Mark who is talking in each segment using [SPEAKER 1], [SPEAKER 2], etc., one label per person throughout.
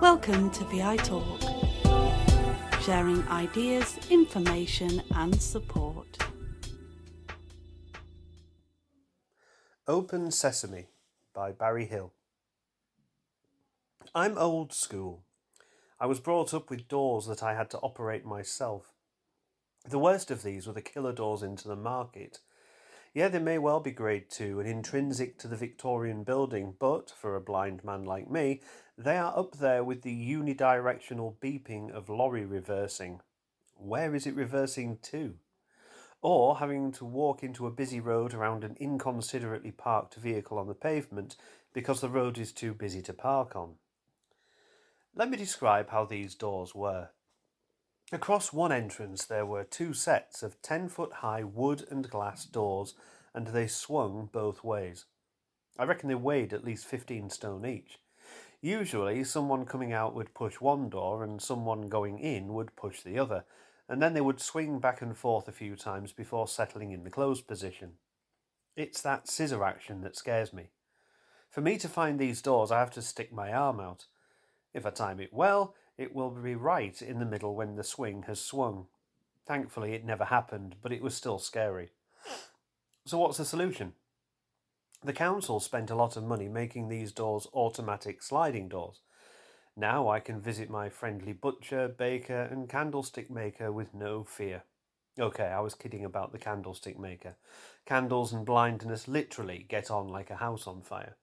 [SPEAKER 1] Welcome to VI Talk, sharing ideas, information and support.
[SPEAKER 2] Open Sesame by Barry Hill. I'm old school. I was brought up with doors that I had to operate myself. The worst of these were the killer doors into the market. Yeah, they may well be grade 2 and intrinsic to the Victorian building, but for a blind man like me, they are up there with the unidirectional beeping of lorry reversing. Where is it reversing to? Or having to walk into a busy road around an inconsiderately parked vehicle on the pavement because the road is too busy to park on. Let me describe how these doors were. Across one entrance there were two sets of 10-foot-high wood and glass doors, and they swung both ways. I reckon they weighed at least 15 stone each. Usually someone coming out would push one door and someone going in would push the other, and then they would swing back and forth a few times before settling in the closed position. It's that scissor action that scares me. For me to find these doors, I have to stick my arm out. If I time it well, it will be right in the middle when the swing has swung. Thankfully, it never happened, but it was still scary. So what's the solution? The council spent a lot of money making these doors automatic sliding doors. Now I can visit my friendly butcher, baker and candlestick maker with no fear. Okay, I was kidding about the candlestick maker. Candles and blindness literally get on like a house on fire.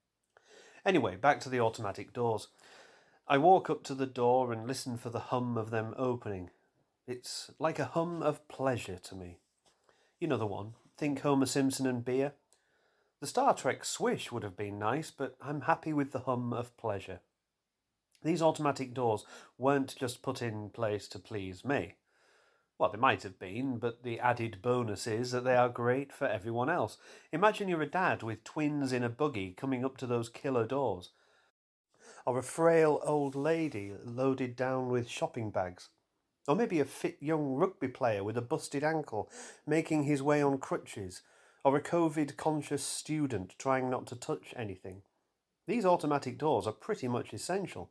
[SPEAKER 2] Anyway, back to the automatic doors. I walk up to the door and listen for the hum of them opening. It's like a hum of pleasure to me. You know the one. Think Homer Simpson and beer. The Star Trek swish would have been nice, but I'm happy with the hum of pleasure. These automatic doors weren't just put in place to please me. Well, they might have been, but the added bonus is that they are great for everyone else. Imagine you're a dad with twins in a buggy coming up to those killer doors. Or a frail old lady loaded down with shopping bags. Or maybe a fit young rugby player with a busted ankle making his way on crutches. Or a COVID-conscious student trying not to touch anything. These automatic doors are pretty much essential.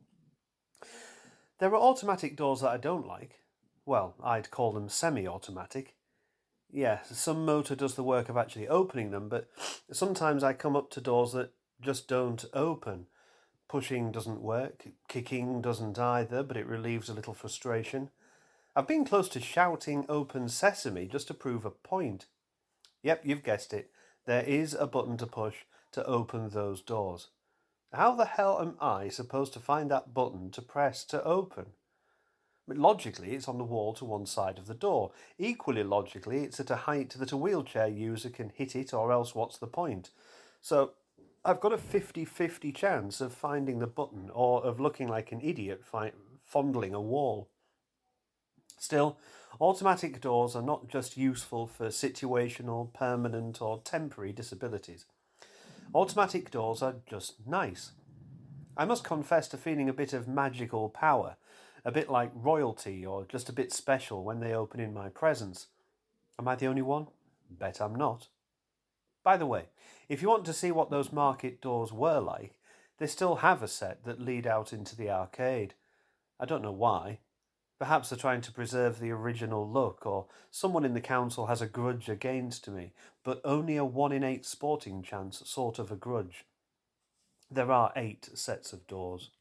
[SPEAKER 2] There are automatic doors that I don't like. Well, I'd call them semi-automatic. Yeah, some motor does the work of actually opening them, but sometimes I come up to doors that just don't open. Pushing doesn't work, kicking doesn't either, but it relieves a little frustration. I've been close to shouting Open Sesame just to prove a point. Yep, you've guessed it. There is a button to push to open those doors. How the hell am I supposed to find that button to press to open? But logically, it's on the wall to one side of the door. Equally logically, it's at a height that a wheelchair user can hit it, or else what's the point? So I've got a 50-50 chance of finding the button or of looking like an idiot fondling a wall. Still, automatic doors are not just useful for situational, permanent or temporary disabilities. Automatic doors are just nice. I must confess to feeling a bit of magical power, a bit like royalty or just a bit special when they open in my presence. Am I the only one? Bet I'm not. By the way, if you want to see what those market doors were like, they still have a set that lead out into the arcade. I don't know why. Perhaps they're trying to preserve the original look, or someone in the council has a grudge against me, but only a 1 in 8 sporting chance sort of a grudge. There are 8 sets of doors.